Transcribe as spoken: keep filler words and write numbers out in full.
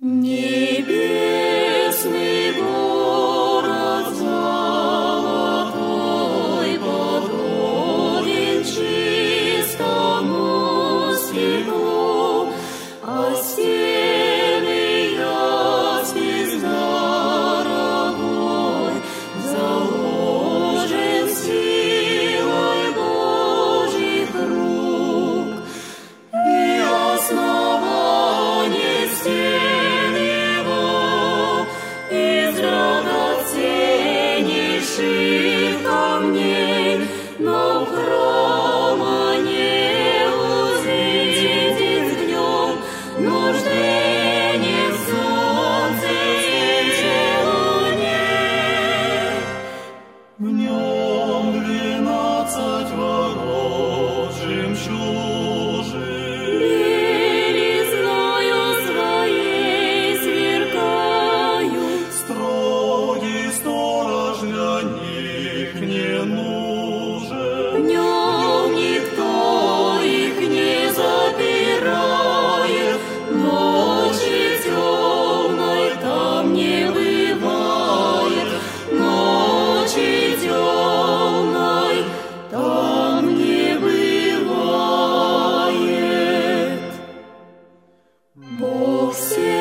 Небесный город золотой подобен чистому стеклу, а стены ясный дорогой заложен силой Божьих рук, и основание стен его из драгоценнейших камней, но храма не увидит в нем нужды в солнце и луне. В нем двенадцать ворот жемчужин, белизною своей сверкают, строгий сторож для них не нужен. В нем никто их не запирает, ночи темной там не бывает, ночи темной там не бывает. Бог всех